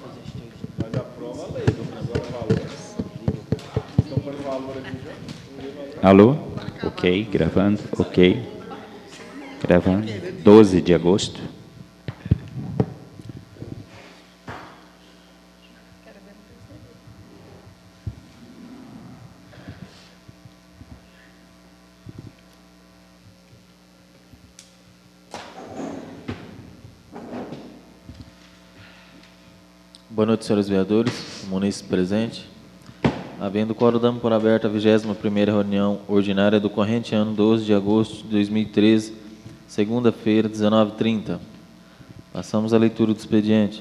Mas aprova a lei, agora o valor. Então, põe o valor aqui já. Alô? Ok, gravando, ok. Gravando. 12 de agosto. Boa noite, senhores vereadores, munícipe presente. Havendo quórum, damos por aberta a 21ª reunião ordinária do corrente ano 12 de agosto de 2013, segunda-feira, 19h30. Passamos à leitura do expediente.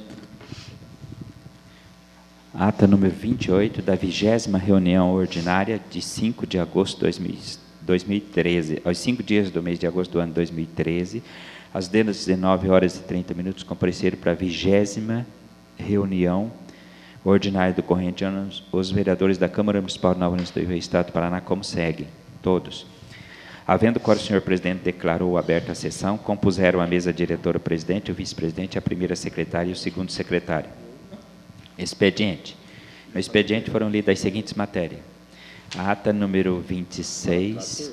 Ata número 28 da 20ª reunião ordinária de 5 de agosto de 2013, aos 5 dias do mês de agosto do ano 2013, às 19h30, compareceram para a 20ª reunião ordinária do corrente ano os vereadores da Câmara Municipal de Nova Russa do Estado do Paraná, como segue, todos. Havendo quórum, o senhor presidente declarou aberta a sessão, compuseram a mesa diretora, o presidente, o vice-presidente, a primeira secretária e o segundo secretário. Expediente. No expediente foram lidas as seguintes matérias. A ata número 26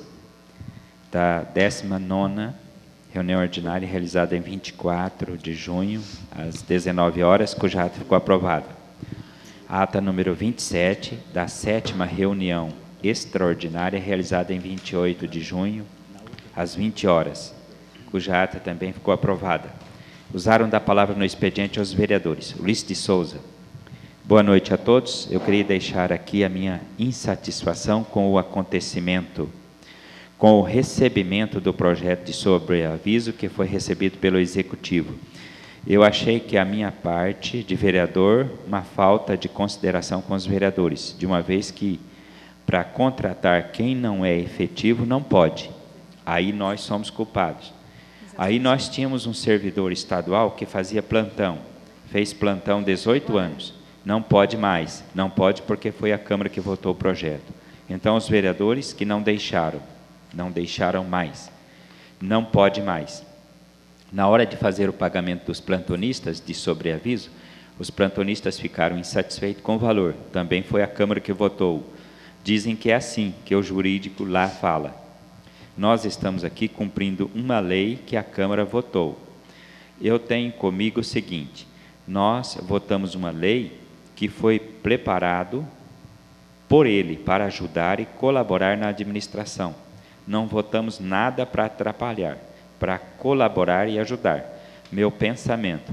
da 19ª reunião ordinária realizada em 24 de junho, às 19 horas, cuja ata ficou aprovada. A ata número 27 da 7ª reunião extraordinária realizada em 28 de junho, às 20 horas, cuja ata também ficou aprovada. Usaram da palavra no expediente os vereadores. Ulisses de Souza. Boa noite a todos. Eu queria deixar aqui a minha insatisfação com o acontecimento, com o recebimento do projeto de sobreaviso que foi recebido pelo Executivo. Eu achei que a minha parte de vereador, uma falta de consideração com os vereadores, de uma vez que, para contratar quem não é efetivo, não pode. Aí nós somos culpados. Aí nós tínhamos um servidor estadual que fazia plantão, fez plantão 18 anos, não pode mais, não pode porque foi a Câmara que votou o projeto. Então, os vereadores que não deixaram mais, não pode mais. Na hora de fazer o pagamento dos plantonistas de sobreaviso, os plantonistas ficaram insatisfeitos com o valor, também foi a Câmara que votou. Dizem que é assim, que o jurídico lá fala. Nós estamos aqui cumprindo uma lei que a Câmara votou. Eu tenho comigo o seguinte, nós votamos uma lei que foi preparado por ele para ajudar e colaborar na administração. Não votamos nada para atrapalhar, para colaborar e ajudar. Meu pensamento.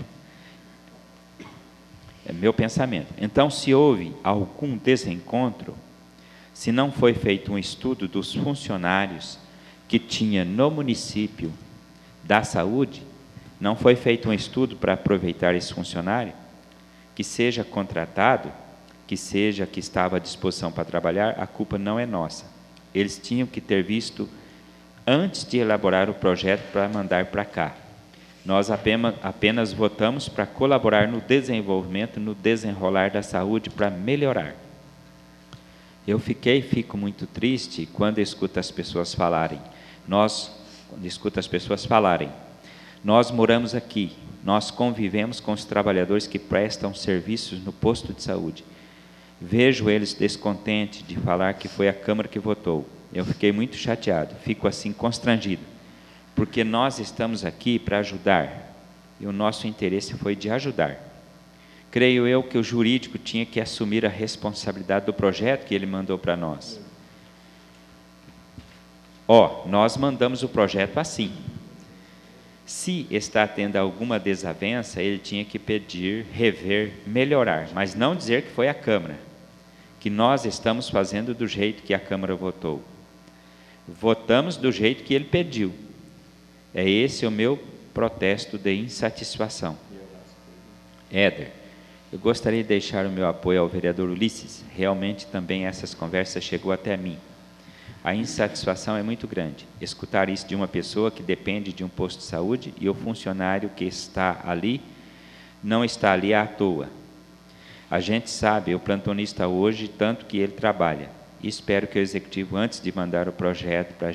Então, se houve algum desencontro, se não foi feito um estudo dos funcionários que tinha no município da saúde, não foi feito um estudo para aproveitar esse funcionário, que seja contratado, que estava à disposição para trabalhar, a culpa não é nossa. Eles tinham que ter visto antes de elaborar o projeto para mandar para cá. Nós apenas votamos para colaborar no desenvolvimento, no desenrolar da saúde, para melhorar. Eu fico muito triste quando escuto as pessoas falarem. Nós moramos aqui, nós convivemos com os trabalhadores que prestam serviços no posto de saúde. Vejo eles descontentes de falar que foi a Câmara que votou. Eu fiquei muito chateado, fico assim constrangido, porque nós estamos aqui para ajudar, e o nosso interesse foi de ajudar. Creio eu que o jurídico tinha que assumir a responsabilidade do projeto que ele mandou para nós. Nós mandamos o projeto assim. Se está tendo alguma desavença, ele tinha que pedir, rever, melhorar, mas não dizer que foi a Câmara, que nós estamos fazendo do jeito que a Câmara votou. Votamos do jeito que ele pediu. É esse o meu protesto de insatisfação. Éder, eu gostaria de deixar o meu apoio ao vereador Ulisses. Realmente também essas conversas chegou até mim. A insatisfação é muito grande. Escutar isso de uma pessoa que depende de um posto de saúde e o funcionário que está ali, não está ali à toa. A gente sabe, o plantonista hoje, tanto que ele trabalha. E espero que o Executivo, antes de mandar o projeto para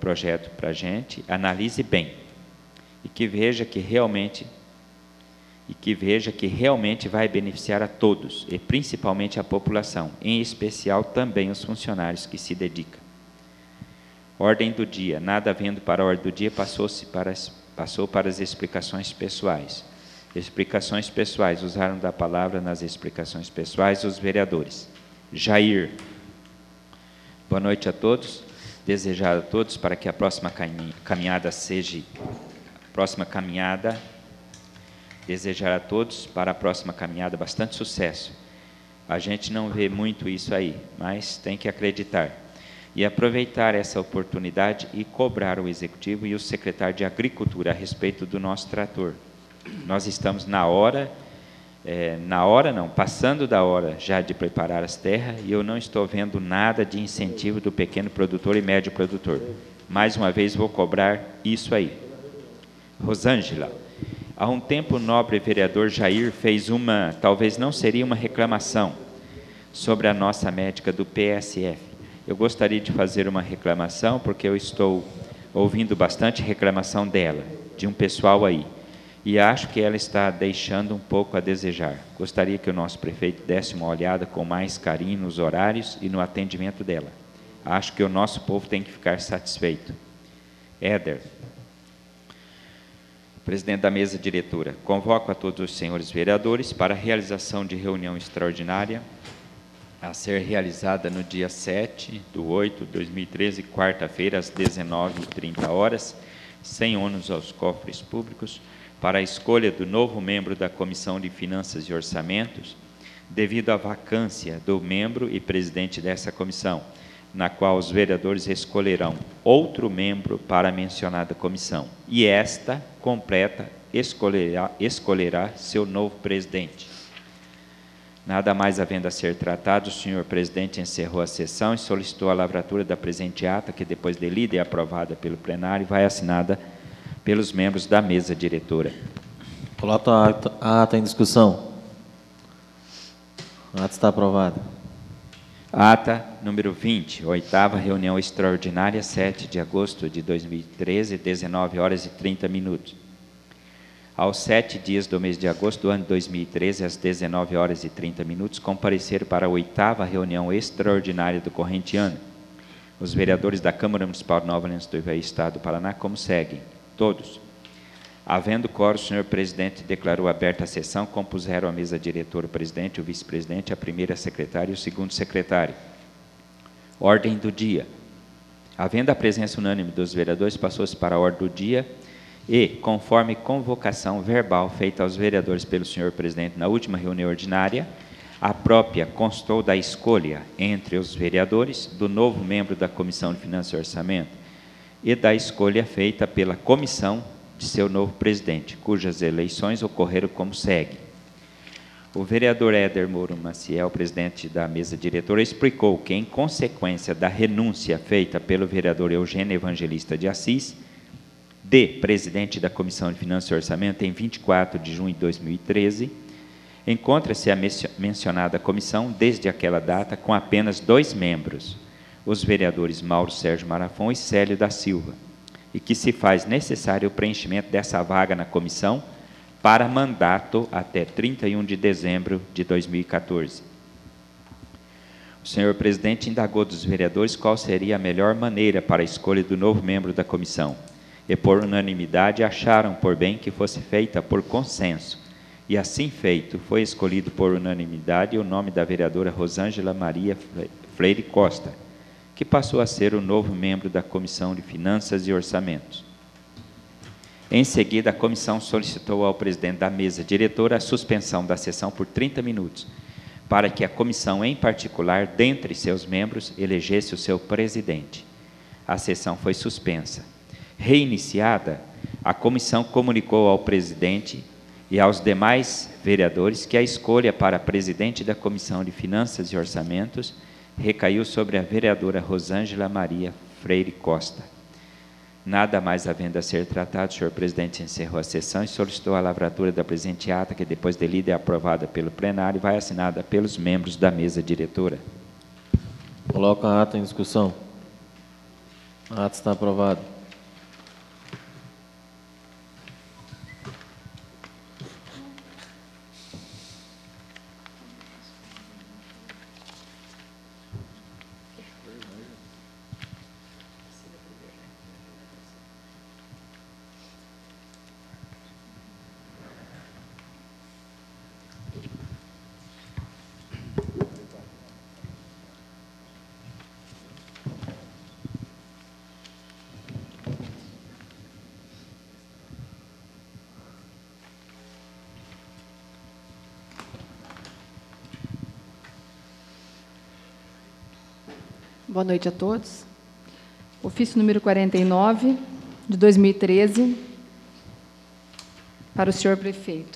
a gente, analise bem. E que veja que realmente e que veja que realmente vai beneficiar a todos, e principalmente a população, em especial também os funcionários que se dedicam. Ordem do dia. Nada havendo para a ordem do dia, passou para as explicações pessoais. Explicações pessoais. Usaram da palavra nas explicações pessoais os vereadores. Jair. Boa noite a todos. Desejar a todos para que a próxima caminhada seja... Desejar a todos para a próxima caminhada bastante sucesso. A gente não vê muito isso aí, mas tem que acreditar. E aproveitar essa oportunidade e cobrar o Executivo e o secretário de Agricultura a respeito do nosso trator. Nós estamos passando da hora já de preparar as terras, e eu não estou vendo nada de incentivo do pequeno produtor e médio produtor. Mais uma vez vou cobrar isso aí. Rosângela, há um tempo o nobre vereador Jair fez talvez não seria uma reclamação, sobre a nossa médica do PSF. Eu gostaria de fazer uma reclamação, porque eu estou ouvindo bastante reclamação dela, de um pessoal aí, e acho que ela está deixando um pouco a desejar. Gostaria que o nosso prefeito desse uma olhada com mais carinho nos horários e no atendimento dela. Acho que o nosso povo tem que ficar satisfeito. Éder, presidente da mesa diretora, convoco a todos os senhores vereadores para a realização de reunião extraordinária a ser realizada no dia 7/8/2013, quarta-feira, às 19h30, sem ônus aos cofres públicos, para a escolha do novo membro da Comissão de Finanças e Orçamentos, devido à vacância do membro e presidente dessa comissão, na qual os vereadores escolherão outro membro para a mencionada comissão, e esta completa escolherá seu novo presidente. Nada mais havendo a ser tratado, o senhor presidente encerrou a sessão e solicitou a lavratura da presente ata, que depois de lida e aprovada pelo plenário, vai assinada pelos membros da mesa diretora. Coloco a ata em discussão. A ata está aprovada. Ata número 20, 8ª reunião extraordinária, 7 de agosto de 2013, 19h30. Aos 7 dias do mês de agosto do ano de 2013, às 19h30, compareceram para a 8ª reunião extraordinária do corrente ano os vereadores da Câmara Municipal de Nova Aliança do Ivaí, Estado do Paraná, como seguem. Todos. Havendo quórum, o senhor presidente declarou aberta a sessão, compuseram a mesa diretora o presidente, o vice-presidente, a primeira secretária e o segundo secretário. Ordem do dia. Havendo a presença unânime dos vereadores, passou-se para a ordem do dia e, conforme convocação verbal feita aos vereadores pelo senhor presidente na última reunião ordinária, a própria constou da escolha entre os vereadores do novo membro da Comissão de Finanças e Orçamento e da escolha feita pela comissão de seu novo presidente, cujas eleições ocorreram como segue. O vereador Éder Moro Maciel, presidente da mesa diretora, explicou que, em consequência da renúncia feita pelo vereador Eugênio Evangelista de Assis, presidente da Comissão de Finanças e Orçamento, em 24 de junho de 2013, encontra-se a mencionada comissão, desde aquela data, com apenas 2 membros, os vereadores Mauro Sérgio Marafon e Célio da Silva, e que se faz necessário o preenchimento dessa vaga na comissão para mandato até 31 de dezembro de 2014. O senhor presidente indagou dos vereadores qual seria a melhor maneira para a escolha do novo membro da comissão, e por unanimidade acharam por bem que fosse feita por consenso, e assim feito, foi escolhido por unanimidade o nome da vereadora Rosângela Maria Freire Costa, que passou a ser o novo membro da Comissão de Finanças e Orçamentos. Em seguida, a comissão solicitou ao presidente da mesa diretora a suspensão da sessão por 30 minutos, para que a comissão, em particular, dentre seus membros, elegesse o seu presidente. A sessão foi suspensa. Reiniciada, a comissão comunicou ao presidente e aos demais vereadores que a escolha para presidente da Comissão de Finanças e Orçamentos recaiu sobre a vereadora Rosângela Maria Freire Costa. Nada mais havendo a ser tratado, o senhor presidente encerrou a sessão e solicitou a lavratura da presente ata, que depois de lida é aprovada pelo plenário e vai assinada pelos membros da mesa diretora. Coloco a ata em discussão. A ata está aprovada. Boa noite a todos. Ofício número 49, de 2013, para o senhor prefeito.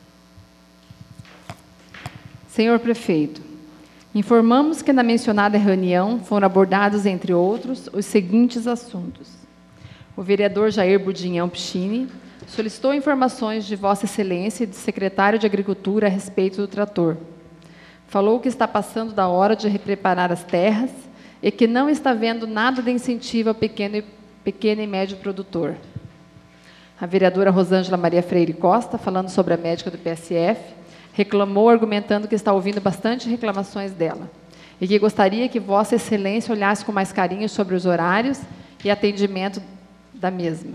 Senhor prefeito, informamos que na mencionada reunião foram abordados, entre outros, os seguintes assuntos. O vereador Jair Budinhão Pichini solicitou informações de Vossa Excelência e do secretário de Agricultura a respeito do trator. Falou que está passando da hora de repreparar as terras e que não está vendo nada de incentivo ao pequeno e médio produtor. A vereadora Rosângela Maria Freire Costa, falando sobre a médica do PSF, reclamou, argumentando que está ouvindo bastante reclamações dela e que gostaria que Vossa Excelência olhasse com mais carinho sobre os horários e atendimento da mesma.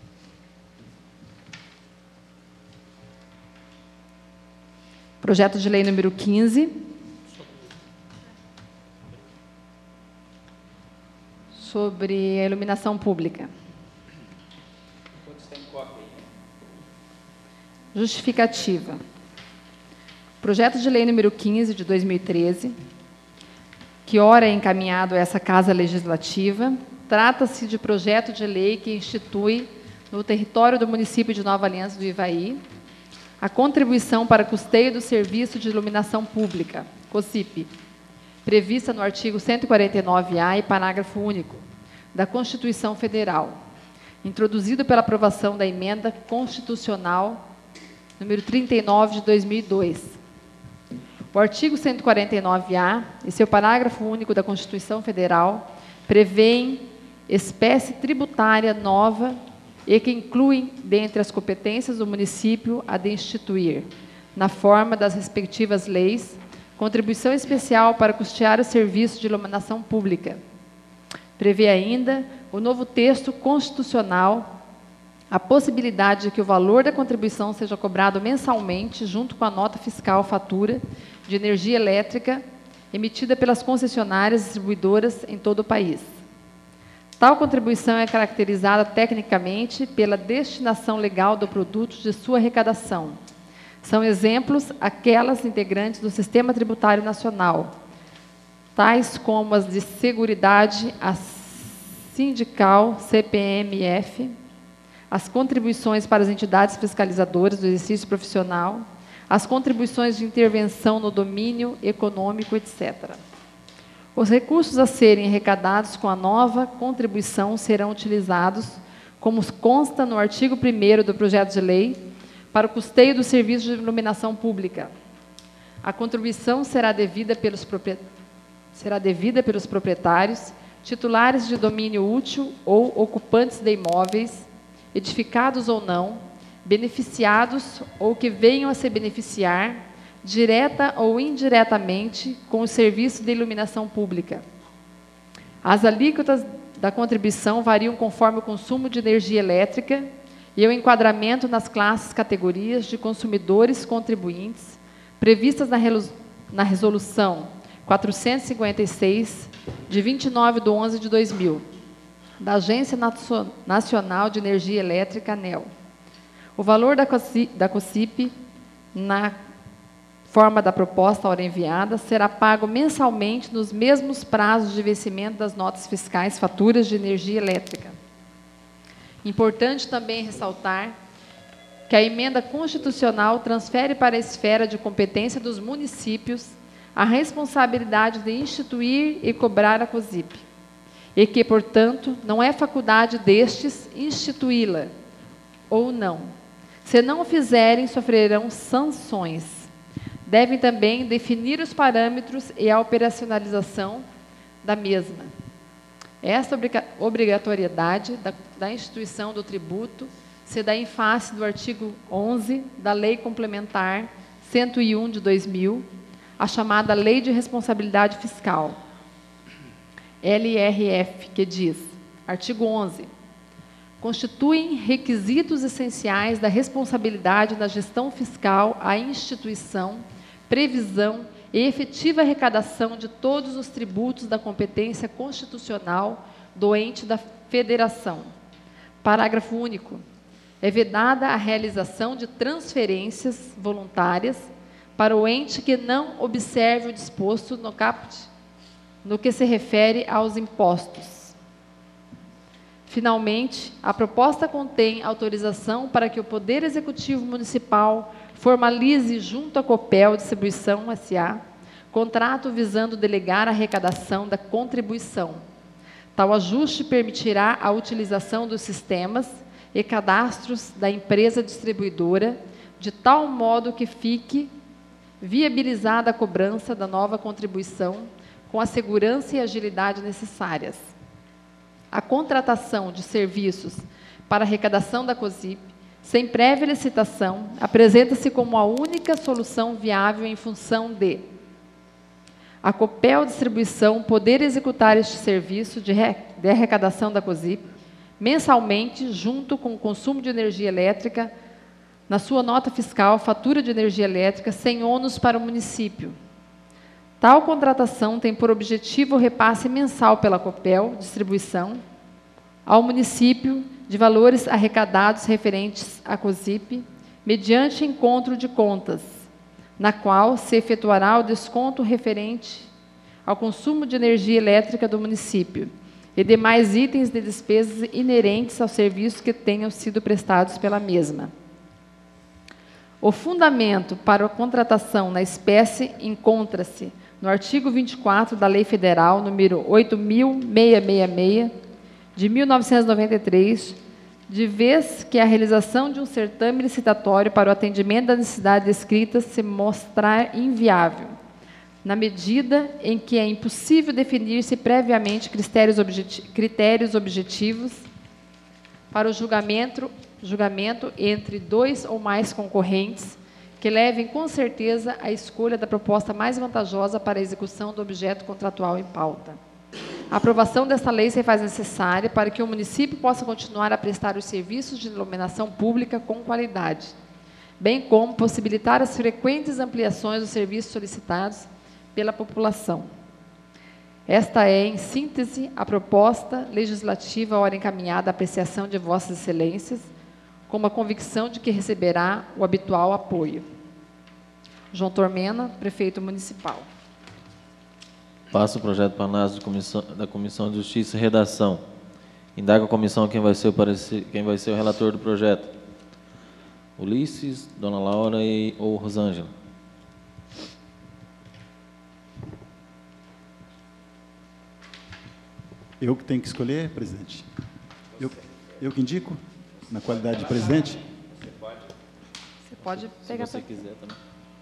Projeto de lei número 15, sobre a iluminação pública. Justificativa. Projeto de lei número 15, de 2013, que ora é encaminhado a essa Casa Legislativa, trata-se de projeto de lei que institui, no território do município de Nova Aliança do Ivaí, a contribuição para custeio do Serviço de Iluminação Pública, COSIP, prevista no artigo 149-A e parágrafo único da Constituição Federal, introduzido pela aprovação da Emenda Constitucional número 39 de 2002. O artigo 149-A e seu parágrafo único da Constituição Federal prevêem espécie tributária nova e que incluem, dentre as competências do município, a de instituir, na forma das respectivas leis, contribuição especial para custear o serviço de iluminação pública. Prevê ainda o novo texto constitucional a possibilidade de que o valor da contribuição seja cobrado mensalmente, junto com a nota fiscal fatura de energia elétrica emitida pelas concessionárias distribuidoras em todo o país. Tal contribuição é caracterizada tecnicamente pela destinação legal do produto de sua arrecadação. São exemplos aquelas integrantes do Sistema Tributário Nacional, tais como as de Seguridade, a Sindical, CPMF, as contribuições para as entidades fiscalizadoras do exercício profissional, as contribuições de intervenção no domínio econômico, etc. Os recursos a serem arrecadados com a nova contribuição serão utilizados, como consta no artigo 1º do projeto de lei, para o custeio do serviço de iluminação pública. A contribuição será devida pelos proprietários, titulares de domínio útil ou ocupantes de imóveis, edificados ou não, beneficiados ou que venham a se beneficiar, direta ou indiretamente, com o serviço de iluminação pública. As alíquotas da contribuição variam conforme o consumo de energia elétrica e o enquadramento nas classes, categorias de consumidores contribuintes, previstas na Resolução 456, de 29/11/2000, da Agência Nacional de Energia Elétrica, ANEEL. O valor da COSIP, na forma da proposta à hora enviada, será pago mensalmente nos mesmos prazos de vencimento das notas fiscais faturas de energia elétrica. Importante também ressaltar que a emenda constitucional transfere para a esfera de competência dos municípios a responsabilidade de instituir e cobrar a COSIP, e que, portanto, não é faculdade destes instituí-la, ou não. Se não o fizerem, sofrerão sanções. Devem também definir os parâmetros e a operacionalização da mesma. Esta obrigatoriedade da instituição do tributo se dá em face do artigo 11 da Lei Complementar 101 de 2000, a chamada Lei de Responsabilidade Fiscal, LRF, que diz, artigo 11, constituem requisitos essenciais da responsabilidade na gestão fiscal a instituição, previsão e efetiva arrecadação de todos os tributos da competência constitucional do ente da Federação. Parágrafo único. É vedada a realização de transferências voluntárias para o ente que não observe o disposto no caput no que se refere aos impostos. Finalmente, a proposta contém autorização para que o Poder Executivo Municipal formalize junto à Copel Distribuição S.A. contrato visando delegar a arrecadação da contribuição. Tal ajuste permitirá a utilização dos sistemas e cadastros da empresa distribuidora, de tal modo que fique viabilizada a cobrança da nova contribuição com a segurança e agilidade necessárias. A contratação de serviços para arrecadação da COSIP, sem prévia licitação, apresenta-se como a única solução viável em função de a Copel Distribuição poder executar este serviço de arrecadação da COSIP mensalmente, junto com o consumo de energia elétrica, na sua nota fiscal, fatura de energia elétrica, sem ônus para o município. Tal contratação tem por objetivo o repasse mensal pela Copel Distribuição ao município de valores arrecadados referentes à COSIP, mediante encontro de contas, na qual se efetuará o desconto referente ao consumo de energia elétrica do município e demais itens de despesas inerentes aos serviços que tenham sido prestados pela mesma. O fundamento para a contratação na espécie encontra-se no artigo 24 da Lei Federal número 8.666, de 1993, de vez que a realização de um certame licitatório para o atendimento das necessidades descritas se mostrar inviável, na medida em que é impossível definir-se previamente critérios objetivos para o julgamento entre dois ou mais concorrentes, que levem com certeza à escolha da proposta mais vantajosa para a execução do objeto contratual em pauta. A aprovação desta lei se faz necessária para que o município possa continuar a prestar os serviços de iluminação pública com qualidade, bem como possibilitar as frequentes ampliações dos serviços solicitados pela população. Esta é, em síntese, a proposta legislativa ora encaminhada à apreciação de Vossas Excelências, com a convicção de que receberá o habitual apoio. João Tormena, Prefeito Municipal. Passa o projeto para análise da Comissão de Justiça e Redação. Indaga a comissão quem vai ser o relator do projeto. Ulisses, Dona Laura ou Rosângela. Eu que tenho que escolher, presidente? Eu que indico, na qualidade de presidente? Você pode pegar. Se você quiser também.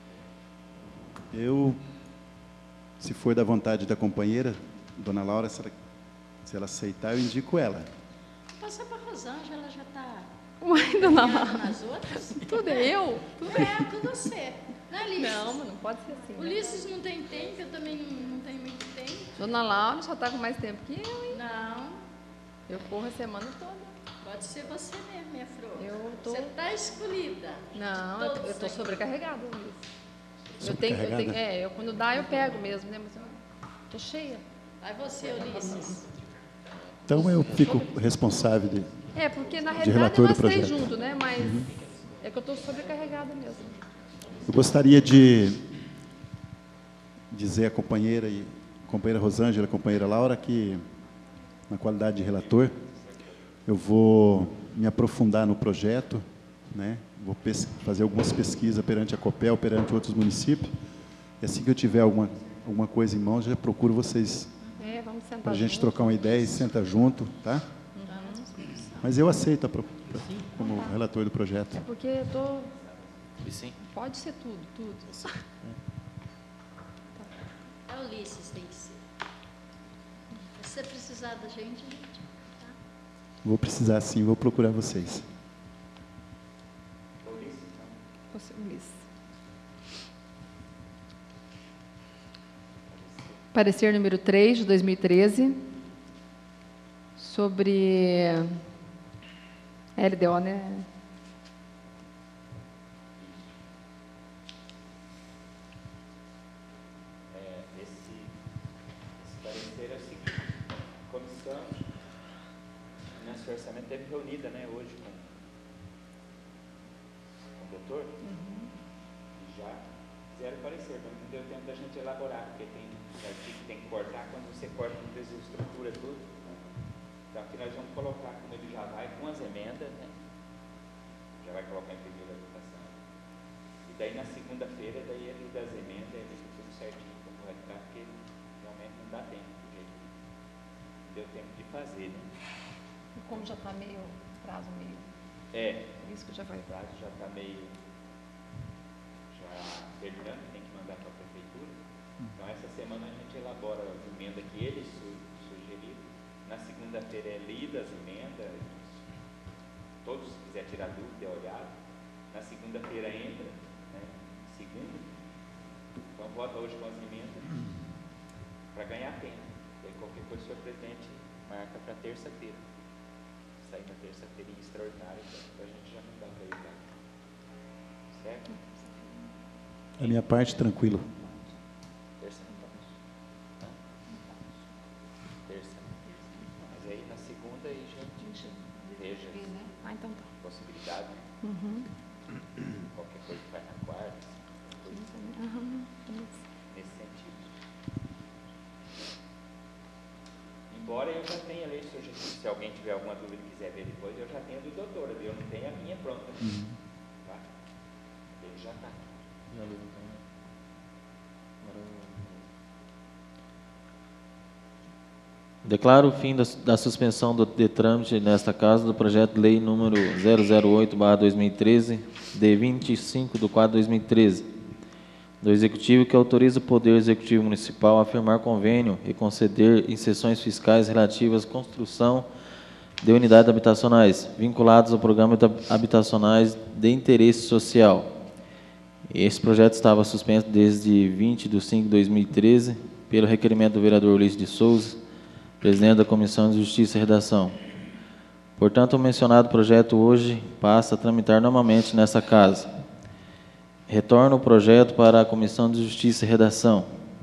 Se for da vontade da companheira, Dona Laura, se ela aceitar, eu indico ela. Passa para a Rosângela, ela já está Uai, Dona Laura. nas outras. Tudo é eu? Tudo você. Não é, Ulisses? Não, mas não pode ser assim. Né? Ulisses não tem tempo, eu também não tenho muito tempo. Dona Laura só está com mais tempo que eu, hein? Não, Eu corro a semana toda. pode ser você mesmo, minha flor. Eu tô- Você está escolhida. Não, eu Todos estou aqui. sobrecarregada, Luiz. Sobrecarregada? Quando dá, eu pego mesmo, né? Mas eu tô cheia. Vai você, Ulisses. Então, eu fico responsável de... Porque na De realidade relator do nós três projeto. juntos, né? Mas é que eu estou sobrecarregada mesmo. Eu gostaria de dizer à companheira Rosângela, a companheira Laura, que, na qualidade de relator, eu vou me aprofundar no projeto, né? Vou fazer algumas pesquisas perante a Copel, perante outros municípios. E assim que eu tiver alguma coisa em mãos, já procuro vocês Vamos sentar para a gente junto. trocar uma ideia e senta junto, tá? Mas eu aceito como relator do projeto. Porque eu tô... E sim. Pode ser tudo. É Ulisses, tem que ser. Se você precisar da gente, tá? Vou precisar sim, vou procurar vocês. Você, Ulisses. Parecer número 3, de 2013, sobre LDO, né? Esse parecer é o seguinte: a comissão, nosso orçamento esteve reunida, né, hoje com o doutor, e já fizeram parecer, mas não deu tempo da gente elaborar, porque tem artigo que tem que cortar, quando você corta muitas vezes estrutura tudo. Então aqui nós vamos colocar, como ele já vai, com as emendas, né? Já vai colocar em primeira votação. E daí na segunda-feira, daí ele das emendas, ele fica tudo certinho como vai ficar, porque realmente não dá tempo, do jeito que não deu tempo de fazer, né? E como já está meio, prazo meio, por isso que já vai. O prazo já está meio, já terminando, tem que mandar para a prefeitura. Então essa semana a gente elabora as emendas que eles sugeriram. Na segunda-feira é lida as emendas, todos se quiser tirar dúvida é olhado. Na segunda-feira entra, né, segunda. Então vota hoje com as emendas para ganhar tempo. E aí qualquer coisa o senhor presidente marca para terça-feira. Sair na terça-feira em extraordinário, para a gente já não dá para ir, tá? Certo? A minha parte, tranquilo. Terça não vamos. Terça. Mas aí na segunda aí já veja Ah, então tá. possibilidade, né? Qualquer coisa que vai na quarta, nesse sentido. Embora eu já tenha lei sugestiva, se alguém tiver alguma dúvida e quiser ver depois, eu já tenho a do doutor, eu não tenho a minha pronta. Tá? Ele já está. Declaro o fim da suspensão de trâmite nesta casa do projeto de lei número 008/2013, de 25/4/2013, do Executivo, que autoriza o Poder Executivo Municipal a firmar convênio e conceder incenções fiscais relativas à construção de unidades habitacionais, vinculadas ao Programa Habitacionais de Interesse Social. Esse projeto estava suspenso desde 20/5/2013, pelo requerimento do vereador Ulisses de Souza, presidente da Comissão de Justiça e Redação. Portanto, o mencionado projeto hoje passa a tramitar normalmente nessa casa. Retorna o projeto para a Comissão de Justiça e Redação,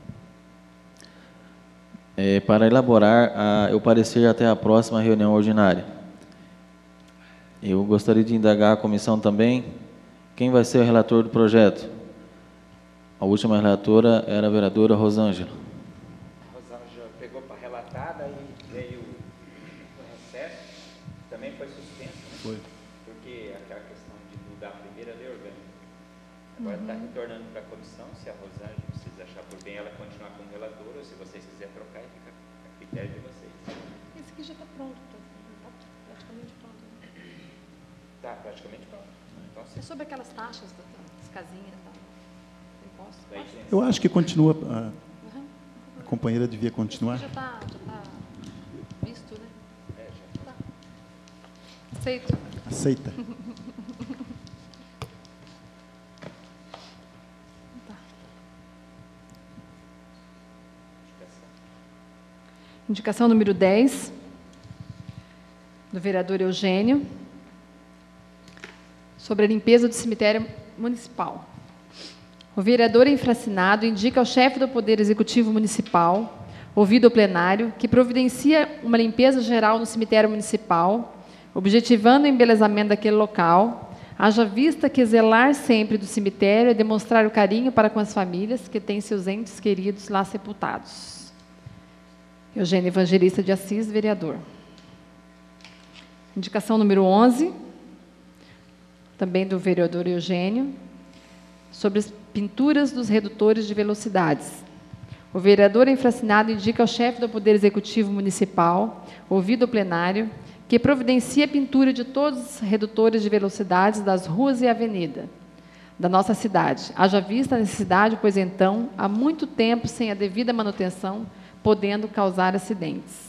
para elaborar o parecer até a próxima reunião ordinária. Eu gostaria de indagar a comissão também, quem vai ser o relator do projeto? A última relatora era a vereadora Rosângela. Rosângela pegou para relatar, daí veio o recesso, também foi suspenso, né? Foi. Porque aquela questão de mudar a primeira lei orgânica. Agora está retornando para a comissão, se a Rosângela, vocês achar por bem ela continuar como relatora, ou se vocês quiserem trocar, fica a critério de vocês. Esse aqui já está pronto, está praticamente pronto. Tá, praticamente pronto. Então, É sobre aquelas taxas das casinhas, impostos. daí, Eu acho que continua, a companheira devia continuar. Já está visto, né? já. Tá. Aceito. Aceita. Indicação número 10, do vereador Eugênio, sobre a limpeza do cemitério municipal. O vereador infracinado indica ao chefe do Poder Executivo Municipal, ouvido o plenário, que providencia uma limpeza geral no cemitério municipal, objetivando o embelezamento daquele local, haja vista que zelar sempre do cemitério é demonstrar o carinho para com as famílias que têm seus entes queridos lá sepultados. Eugênio Evangelista de Assis, vereador. Indicação número 11, também do vereador Eugênio, sobre as pinturas dos redutores de velocidades. O vereador infracinado indica ao chefe do Poder Executivo Municipal, ouvido o plenário, que providencia a pintura de todos os redutores de velocidades das ruas e avenida da nossa cidade. Haja vista a necessidade, pois então, há muito tempo sem a devida manutenção, podendo causar acidentes.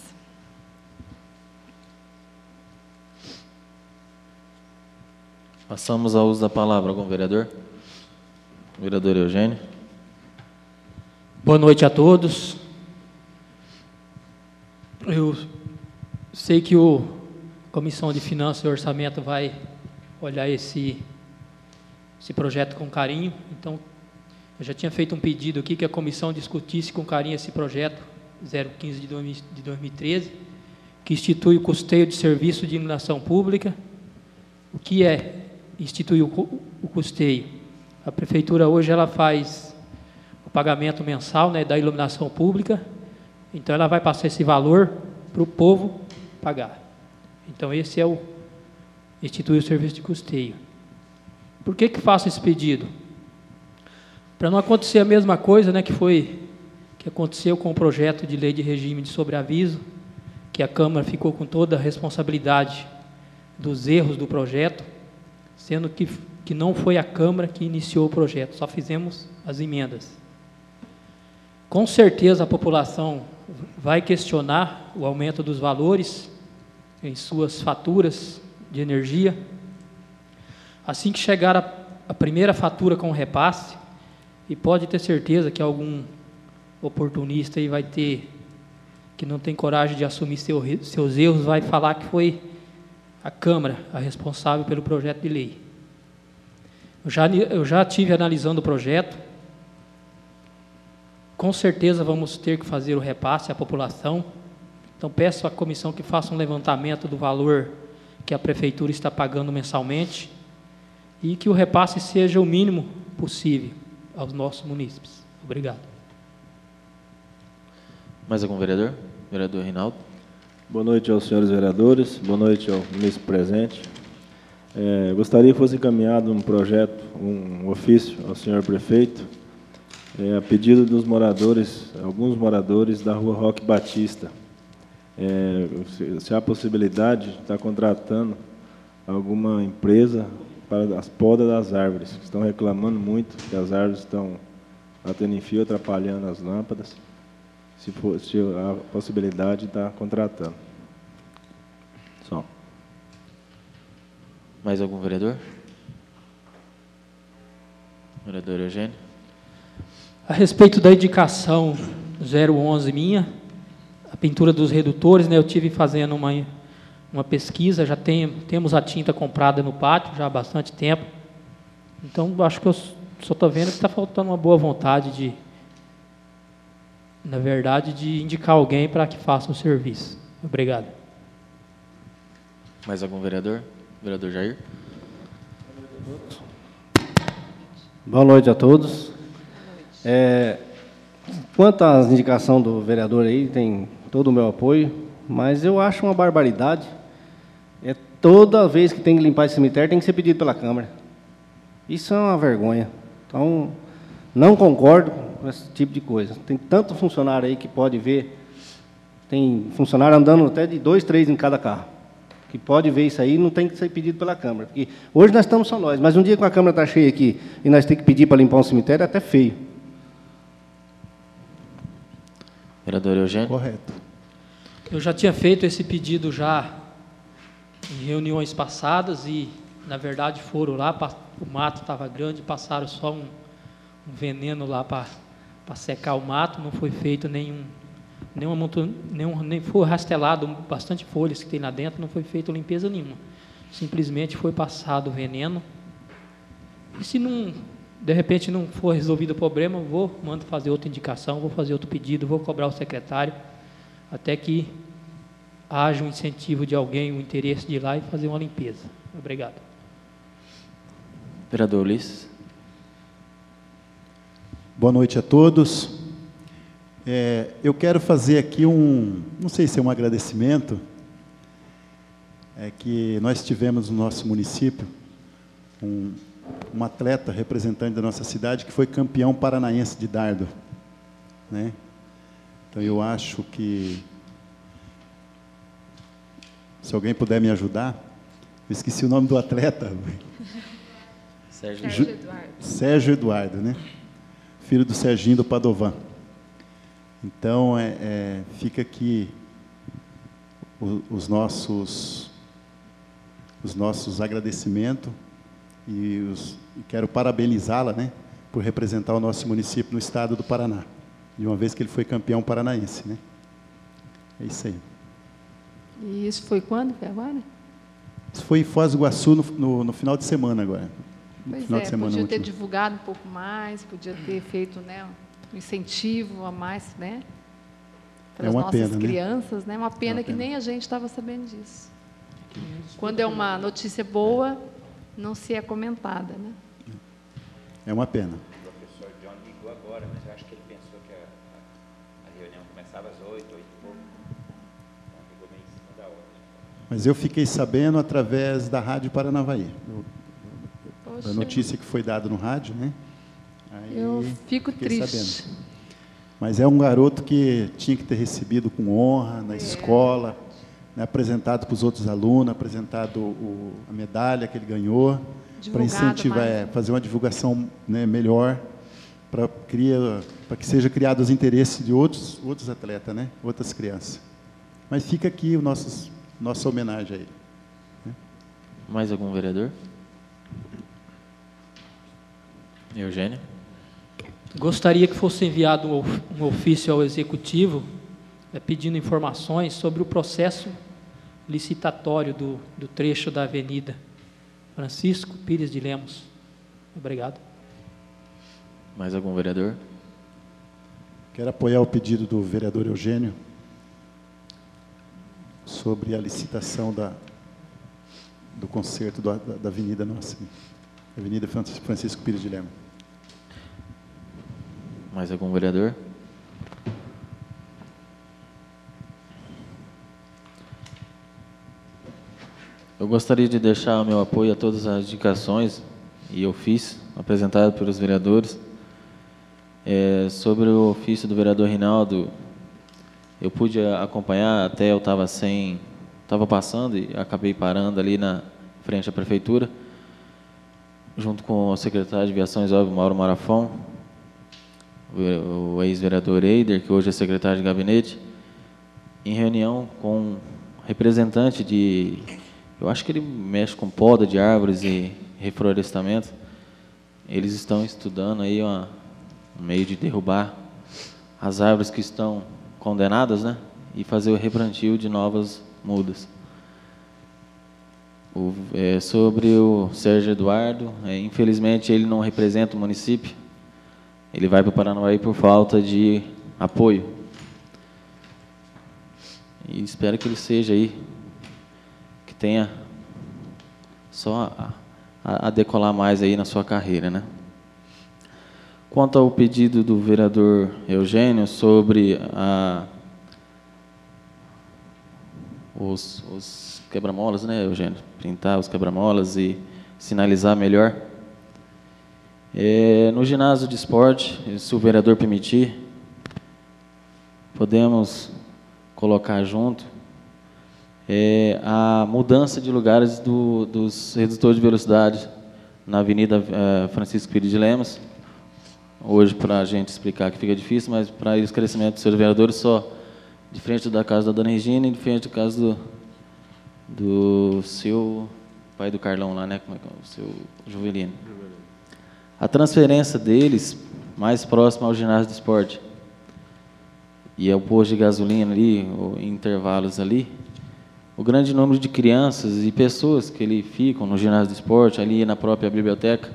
Passamos ao uso da palavra. Algum vereador? Vereador Eugênio. Boa noite a todos. Eu sei que a Comissão de Finanças e Orçamento vai olhar esse projeto com carinho. Então, eu já tinha feito um pedido aqui que a comissão discutisse com carinho esse projeto 015 de 2013, que institui o custeio de serviço de iluminação pública. O que é instituir o custeio? A prefeitura hoje ela faz pagamento mensal, né, da iluminação pública. Então, ela vai passar esse valor para o povo pagar. Então, esse é o instituir o serviço de custeio. Por que faço esse pedido? Para não acontecer a mesma coisa, né, que aconteceu com o projeto de lei de regime de sobreaviso, que a Câmara ficou com toda a responsabilidade dos erros do projeto, sendo que não foi a Câmara que iniciou o projeto, só fizemos as emendas. Com certeza a população vai questionar o aumento dos valores em suas faturas de energia. Assim que chegar a primeira fatura com repasse, e pode ter certeza que algum oportunista aí vai ter, que não tem coragem de assumir seus erros, vai falar que foi a Câmara a responsável pelo projeto de lei. Eu já estive analisando o projeto. Com certeza vamos ter que fazer o repasse à população. Então peço à comissão que faça um levantamento do valor que a Prefeitura está pagando mensalmente e que o repasse seja o mínimo possível aos nossos munícipes. Obrigado. Mais algum vereador? Vereador Reinaldo. Boa noite aos senhores vereadores, boa noite ao ministro presente. Gostaria que fosse encaminhado um projeto, um ofício ao senhor prefeito, a pedido dos moradores, alguns moradores da rua Roque Batista. Se há possibilidade de estar contratando alguma empresa para as podas das árvores, que estão reclamando muito que as árvores estão batendo em fio, atrapalhando as lâmpadas. Se há possibilidade de estar contratando. Só. Mais algum vereador? Vereador Eugênio. A respeito da indicação 011 minha, a pintura dos redutores, né, eu tive fazendo uma pesquisa, já temos a tinta comprada no pátio já há bastante tempo. Então, acho que eu só estou vendo que está faltando uma boa vontade na verdade, de indicar alguém para que faça o serviço. Obrigado. Mais algum vereador? Vereador Jair. Boa noite a todos. Quanto à indicação do vereador aí, tem todo o meu apoio, mas eu acho uma barbaridade. Toda vez que tem que limpar esse cemitério, tem que ser pedido pela Câmara. Isso é uma vergonha. Então, não concordo com esse tipo de coisa. Tem tanto funcionário aí que pode ver, tem funcionário andando até de 2, 3 em cada carro, que pode ver isso aí, não tem que ser pedido pela Câmara. Porque hoje nós estamos só nós, mas um dia que a Câmara está cheia aqui e nós temos que pedir para limpar um cemitério, é até feio. Vereador Eugênio. Correto. Eu já tinha feito esse pedido já em reuniões passadas e, na verdade, foram lá, o mato estava grande, passaram só um veneno lá para secar o mato, não foi feito nem foi rastelado bastante folhas que tem lá dentro, não foi feita limpeza nenhuma. Simplesmente foi passado o veneno. E se não, de repente não for resolvido o problema, mando fazer outra indicação, vou fazer outro pedido, vou cobrar o secretário, até que haja um incentivo de alguém, o interesse de ir lá e fazer uma limpeza. Obrigado. Vereador Ulisses. Boa noite a todos. Eu quero fazer aqui não sei se é um agradecimento, que nós tivemos no nosso município um atleta representante da nossa cidade que foi campeão paranaense de dardo, né? Então eu acho que, se alguém puder me ajudar, eu esqueci o nome do atleta. Sérgio Eduardo, né? Filho do Serginho do Padovan. Então, fica aqui os nossos agradecimentos e quero parabenizá-la, né, por representar o nosso município no estado do Paraná, de uma vez que ele foi campeão paranaense, né? É isso aí. E isso foi quando? Foi agora? Isso foi em Foz do Iguaçu no final de semana agora. Pois final de semana podia ter último. divulgado um pouco mais, podia ter feito, né, um incentivo a mais, né, para É as uma nossas pena, né? crianças, né? Uma pena que nem a gente estava sabendo disso. Quando é uma notícia boa, não se é comentada, né? É uma pena. agora, mas eu acho que ele pensou que a reunião começava às 8, 8 e pouco. Então, ficou meio em cima da hora. Mas eu fiquei sabendo através da Rádio Paranavaí. A notícia que foi dada no rádio, né? Aí Eu fico fiquei triste. sabendo. Mas é um garoto que tinha que ter recebido com honra na escola, né, apresentado para os outros alunos, apresentado a medalha que ele ganhou, para incentivar, fazer uma divulgação, né, melhor, para que seja criado os interesses de outros atletas, né, outras crianças. Mas fica aqui nossa homenagem a ele. Né? Mais algum vereador? Eugênio? Gostaria que fosse enviado um ofício ao Executivo pedindo informações sobre o processo licitatório do trecho da Avenida Francisco Pires de Lemos. Obrigado. Mais algum vereador? Quero apoiar o pedido do vereador Eugênio sobre a licitação do conserto da Avenida nossa, Avenida Francisco Pires de Lemos. Mais algum vereador? Eu gostaria de deixar o meu apoio a todas as indicações e ofícios apresentados pelos vereadores. Sobre o ofício do vereador Rinaldo, eu pude acompanhar, até eu estava passando e acabei parando ali na frente à prefeitura, junto com o secretário de Viações, óbvio, Mauro Marafon, o ex-vereador Eider, que hoje é secretário de gabinete, em reunião com representante eu acho que ele mexe com poda de árvores e reflorestamento. Eles estão estudando aí um meio de derrubar as árvores que estão condenadas, né, e fazer o replantio de novas mudas. Sobre o Sérgio Eduardo, infelizmente ele não representa o município. Ele vai para o Paranavaí por falta de apoio. E espero que ele seja aí, que tenha só a decolar mais aí na sua carreira, né? Quanto ao pedido do vereador Eugênio sobre os quebra-molas, né, Eugênio? Pintar os quebra-molas e sinalizar melhor. No ginásio de esporte, se o vereador permitir, podemos colocar junto a mudança de lugares dos redutores de velocidade na Avenida Francisco Pires de Lemos. Hoje, para a gente explicar que fica difícil, mas para esclarecimento dos seus vereadores, só de frente da casa da Dona Regina e de frente da casa do seu pai do Carlão lá, né? Como é que é? O seu Juvelino. A transferência deles mais próxima ao ginásio de esporte e ao posto de gasolina ali, ou em intervalos ali, o grande número de crianças e pessoas que ali ficam no ginásio de esporte, ali na própria biblioteca,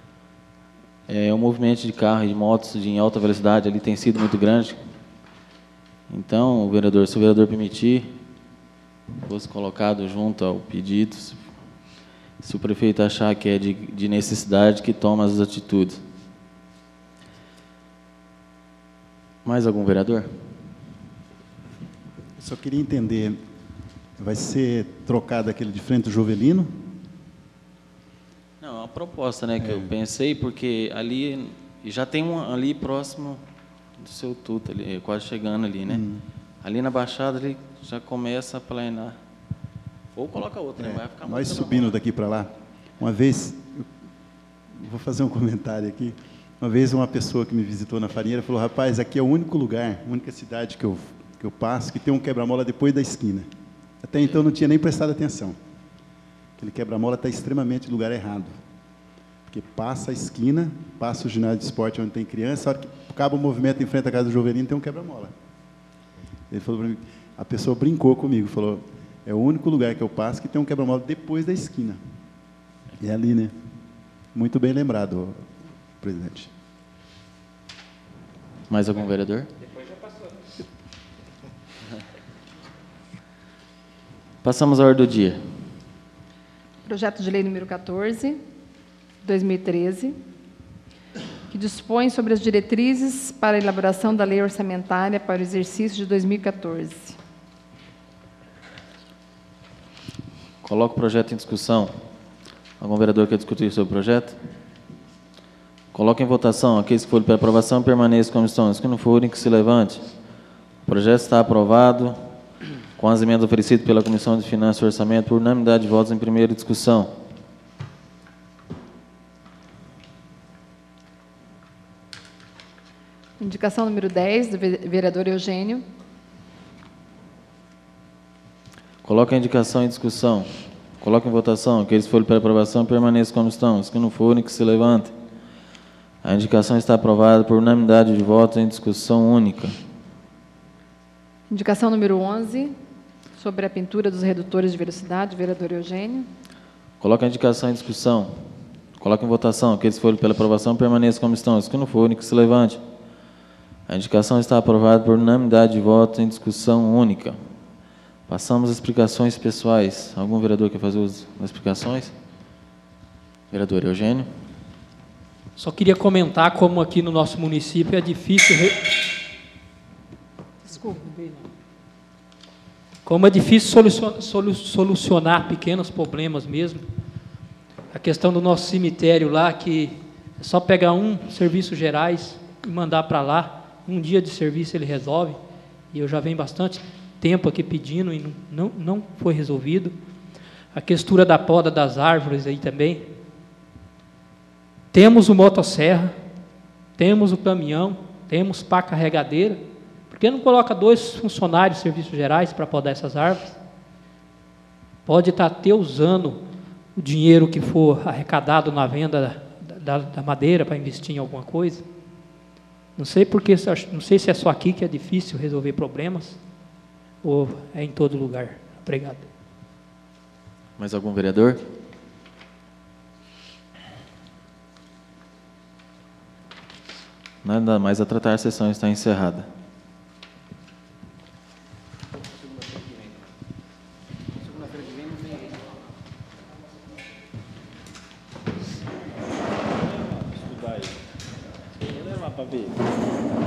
o movimento de carro e de motos em alta velocidade ali tem sido muito grande. Então, se o vereador permitir, fosse colocado junto ao pedido, se o prefeito achar que é de necessidade, que toma as atitudes. Mais algum vereador? Eu só queria entender, vai ser trocado aquele de frente do Jovelino? Não, é uma proposta, né, que eu pensei, porque ali já tem um ali próximo do seu tuto, ali, quase chegando ali, né? Ali na Baixada, ele já começa a planear. Ou coloca outra, né? Vai ficar muito. Nós subindo daqui para lá, uma vez, eu vou fazer um comentário aqui, uma vez uma pessoa que me visitou na farinheira falou, rapaz, aqui é o único lugar, a única cidade que eu passo, que tem um quebra-mola depois da esquina. Até então não tinha nem prestado atenção. Aquele quebra-mola está extremamente no lugar errado. Porque passa a esquina, passa o ginásio de esporte onde tem criança, a hora que acaba o movimento em frente à casa do Jovelino, tem um quebra-mola. Ele falou para mim, a pessoa brincou comigo, falou, é o único lugar que eu passo que tem um quebra-mola depois da esquina. E é ali, né? Muito bem lembrado, presidente. Mais algum vereador? Depois já passou. Passamos à ordem do dia. Projeto de lei número 14, 2013, que que dispõe sobre as diretrizes para a elaboração da lei orçamentária para o exercício de 2014. Coloco o projeto em discussão. Algum vereador quer discutir sobre o projeto? Coloco em votação. Aqueles que forem para aprovação, permaneçam como estão. Os que não forem, que se levante. O projeto está aprovado com as emendas oferecidas pela Comissão de Finanças e Orçamento por unanimidade de votos em primeira discussão. Indicação número 10, do vereador Eugênio. Coloco a indicação em discussão. Coloco em votação. Aqueles que forem para aprovação, permaneçam como estão. Os que não forem, que se levantem. A indicação está aprovada por unanimidade de votos em discussão única. Indicação número 11, sobre a pintura dos redutores de velocidade, vereador Eugênio. Coloco a indicação em discussão. Coloco em votação. Aqueles que forem pela aprovação, permaneçam como estão. Os que não forem, que se levantem. A indicação está aprovada por unanimidade de votos em discussão única. Passamos às explicações pessoais. Algum vereador quer fazer uso das explicações? Vereador Eugênio. Só queria comentar como aqui no nosso município é difícil... Desculpa. Como é difícil solucionar pequenos problemas mesmo. A questão do nosso cemitério lá, que é só pegar serviços gerais e mandar para lá. Um dia de serviço ele resolve. E eu já venho bastante tempo aqui pedindo e não foi resolvido. A questão da poda das árvores aí também. Temos o motosserra, temos o caminhão, temos pá carregadeira. Por que não coloca 2 funcionários de serviços gerais para podar essas árvores? Pode estar até usando o dinheiro que for arrecadado na venda da madeira para investir em alguma coisa. Não sei porque, não sei se é só aqui que é difícil resolver problemas ou é em todo lugar. Obrigado. Mais algum vereador? Nada mais a tratar, a sessão está encerrada. Estudar aí. Vou levar para ver.